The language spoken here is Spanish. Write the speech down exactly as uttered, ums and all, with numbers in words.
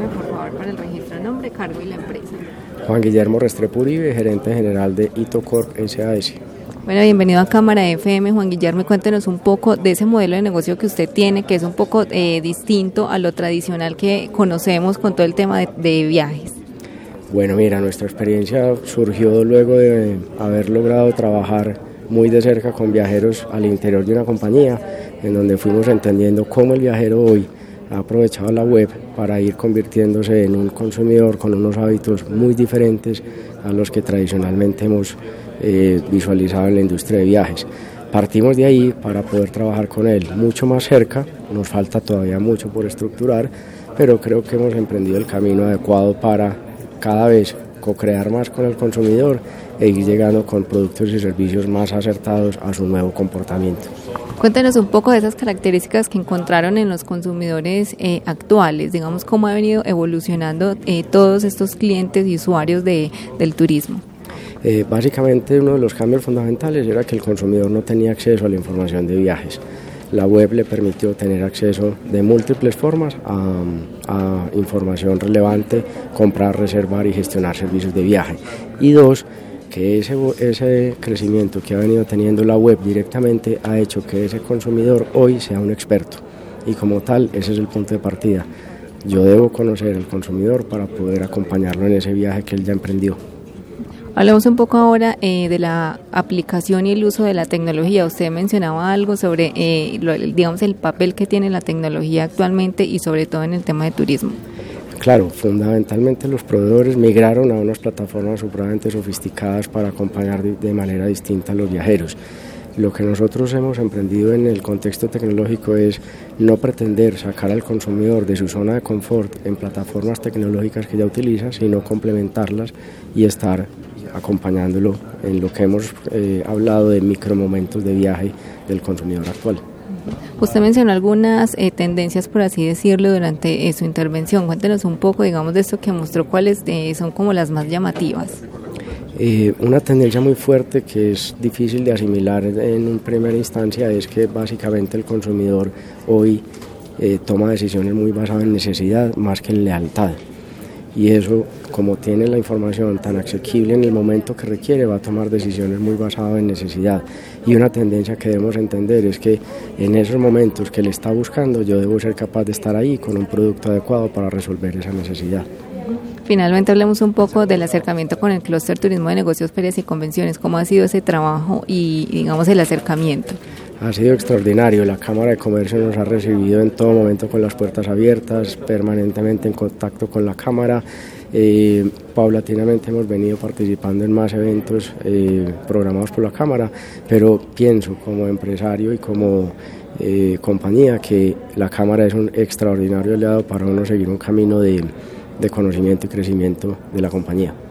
Indíqueme por favor para el registro de nombre, cargo y la empresa. Juan Guillermo Restrepo Uribe, gerente general de Itocorp S A S. Bueno, bienvenido a Cámara F M, Juan Guillermo, cuéntenos un poco de ese modelo de negocio que usted tiene, que es un poco eh, distinto a lo tradicional que conocemos con todo el tema de, de viajes. Bueno, mira, nuestra experiencia surgió luego de haber logrado trabajar muy de cerca con viajeros al interior de una compañía, en donde fuimos entendiendo cómo el viajero hoy ha aprovechado la web para ir convirtiéndose en un consumidor con unos hábitos muy diferentes a los que tradicionalmente hemos eh, visualizado en la industria de viajes. Partimos de ahí para poder trabajar con él mucho más cerca, nos falta todavía mucho por estructurar, pero creo que hemos emprendido el camino adecuado para cada vez co-crear más con el consumidor e ir llegando con productos y servicios más acertados a su nuevo comportamiento. Cuéntenos un poco de esas características que encontraron en los consumidores eh, actuales, digamos cómo ha venido evolucionando eh, todos estos clientes y usuarios de, del turismo. Eh, básicamente uno de los cambios fundamentales era que el consumidor no tenía acceso a la información de viajes. La web le permitió tener acceso de múltiples formas a, a información relevante, comprar, reservar y gestionar servicios de viaje. Y dos, que ese, ese crecimiento que ha venido teniendo la web directamente ha hecho que ese consumidor hoy sea un experto. Y como tal, ese es el punto de partida. Yo debo conocer al consumidor para poder acompañarlo en ese viaje que él ya emprendió. Hablemos un poco ahora eh, de la aplicación y el uso de la tecnología. Usted mencionaba algo sobre, eh, lo, digamos, el papel que tiene la tecnología actualmente y sobre todo en el tema de turismo. Claro, fundamentalmente los proveedores migraron a unas plataformas supremamente sofisticadas para acompañar de, de manera distinta a los viajeros. Lo que nosotros hemos emprendido en el contexto tecnológico es no pretender sacar al consumidor de su zona de confort en plataformas tecnológicas que ya utiliza, sino complementarlas y estar acompañándolo en lo que hemos eh, hablado de micromomentos de viaje del consumidor actual. Usted mencionó algunas eh, tendencias, por así decirlo, durante eh, su intervención. Cuéntenos un poco, digamos, de esto que mostró, cuáles eh, son como las más llamativas. Eh, una tendencia muy fuerte que es difícil de asimilar en una primera instancia es que básicamente el consumidor hoy eh, toma decisiones muy basadas en necesidad más que en lealtad. Y eso, como tiene la información tan asequible en el momento que requiere, va a tomar decisiones muy basadas en necesidad. Y una tendencia que debemos entender es que en esos momentos que le está buscando, yo debo ser capaz de estar ahí con un producto adecuado para resolver esa necesidad. Finalmente hablemos un poco del acercamiento con el Clúster Turismo de Negocios, Ferias y Convenciones. ¿Cómo ha sido ese trabajo y, digamos, el acercamiento? Ha sido extraordinario. La Cámara de Comercio nos ha recibido en todo momento con las puertas abiertas, permanentemente en contacto con la Cámara. Eh, paulatinamente hemos venido participando en más eventos eh, programados por la Cámara, pero pienso como empresario y como eh, compañía que la Cámara es un extraordinario aliado para uno seguir un camino de, de conocimiento y crecimiento de la compañía.